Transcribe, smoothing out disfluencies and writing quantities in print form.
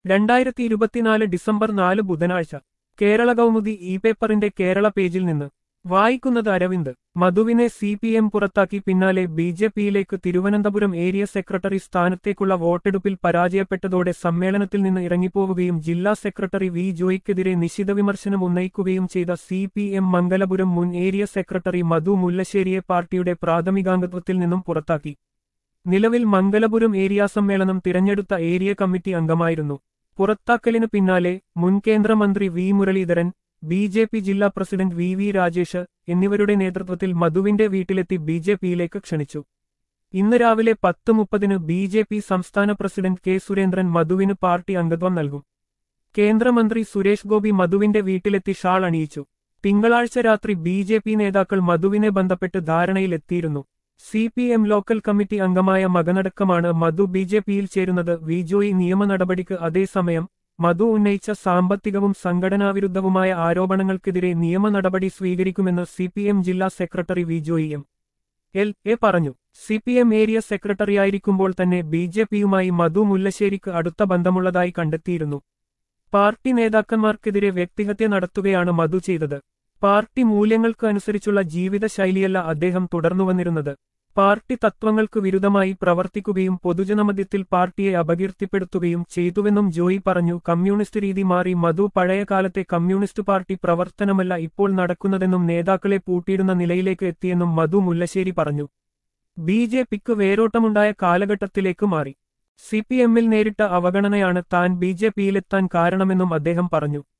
2024 December 4 ബുധനാഴ്ച Kerala Kaumudi E പേപ്പറിന്റെ കേരള പേജിൽ നിന്ന് വായിക്കുന്നത് അരവിന്ദ്. മധുവിനെ CPM പുറത്താക്കി പിന്നാലെ BJPയിലേക്ക്. തിരുവനന്തപുരം ഏരിയ സെക്രട്ടറി സ്ഥാനത്തേക്കുള്ള വോട്ടെടുപ്പിൽ പരാജയപ്പെട്ടതോടെ സമ്മേളനത്തിൽ നിന്ന് ഇറങ്ങിപ്പോവുകയും ജില്ലാ സെക്രട്ടറി വി ജോയിക്കെതിരെ നിശിത വിമർശനം ഉന്നയിക്കുകയും ചെയ്ത CPM മംഗലപുരം മുൻ ഏരിയ സെക്രട്ടറി മധു മുല്ലശ്ശേരിയെ പാർട്ടിയുടെ പ്രാഥമികാംഗത്വത്തിൽ നിന്നും പുറത്താക്കി. നിലവിൽ മംഗലപുരം ഏരിയ സമ്മേളനം തിരഞ്ഞെടുത്ത ഏരിയ കമ്മിറ്റി അംഗമായിരുന്നു. പുറത്താക്കലിന് പിന്നാലെ മുൻ കേന്ദ്രമന്ത്രി വി മുരളീധരൻ, BJP ജില്ലാ പ്രസിഡന്റ് VV രാജേഷ് എന്നിവരുടെ നേതൃത്വത്തിൽ മധുവിന്റെ വീട്ടിലെത്തി BJPയിലേക്ക് ക്ഷണിച്ചു. ഇന്ന് രാവിലെ 10:30 BJP സംസ്ഥാന പ്രസിഡന്റ് K സുരേന്ദ്രൻ മധുവിന് പാർട്ടി അംഗത്വം നൽകും. കേന്ദ്രമന്ത്രി സുരേഷ് ഗോപി മധുവിന്റെ വീട്ടിലെത്തി ഷാൾ അണിയിച്ചു. തിങ്കളാഴ്ച രാത്രി BJP നേതാക്കൾ മധുവിനെ ബന്ധപ്പെട്ട് ധാരണയിലെത്തിയിരുന്നു. CPM ലോക്കൽ കമ്മിറ്റി അംഗമായ മകനടക്കമാണ് മധു BJPയിൽ ചേരുന്നത്. വി ജോയി നിയമ നടപടിക്ക്. അതേസമയം മധു ഉന്നയിച്ച സാമ്പത്തികവും സംഘടനാവിരുദ്ധവുമായ ആരോപണങ്ങൾക്കെതിരെ നിയമ നടപടി സ്വീകരിക്കുമെന്ന് CPM ജില്ലാ സെക്രട്ടറി വി ജോയി എം.എൽ.എ പറഞ്ഞു. CPM ഏരിയ സെക്രട്ടറിയായിരിക്കുമ്പോൾ തന്നെ BJPയുമായി മധു മുല്ലശ്ശേരിക്ക് അടുത്ത ബന്ധമുള്ളതായി കണ്ടെത്തിയിരുന്നു. പാർട്ടി നേതാക്കന്മാർക്കെതിരെ വ്യക്തിഹത്യ നടത്തുകയാണ് മധു ചെയ്തത്. പാർട്ടി മൂല്യങ്ങൾക്ക് അനുസരിച്ചുള്ള ജീവിത ശൈലിയല്ല അദ്ദേഹം തുടർന്നുവന്നിരുന്നത്. പാർട്ടി തത്വങ്ങൾക്ക് വിരുദ്ധമായി പ്രവർത്തിക്കുകയും പൊതുജനമധ്യത്തിൽ പാർട്ടിയെ അപകീർത്തിപ്പെടുത്തുകയും ചെയ്തുവെന്നും ജോയി പറഞ്ഞു. കമ്മ്യൂണിസ്റ്റ് രീതി മാറി. മധു പഴയ കാലത്തെ കമ്മ്യൂണിസ്റ്റ് പാർട്ടി പ്രവർത്തനമല്ല ഇപ്പോൾ നടക്കുന്നതെന്നും നേതാക്കളെ പൂട്ടിയിടുന്ന നിലയിലേക്ക് എത്തിയെന്നും മധു മുല്ലശ്ശേരി പറഞ്ഞു. BJPക്ക് വേരോട്ടമുണ്ടായ കാലഘട്ടത്തിലേക്ക് മാറി. CPMൽ നേരിട്ട അവഗണനയാണ് താൻ BJPയിലെത്താൻ കാരണമെന്നും അദ്ദേഹം പറഞ്ഞു.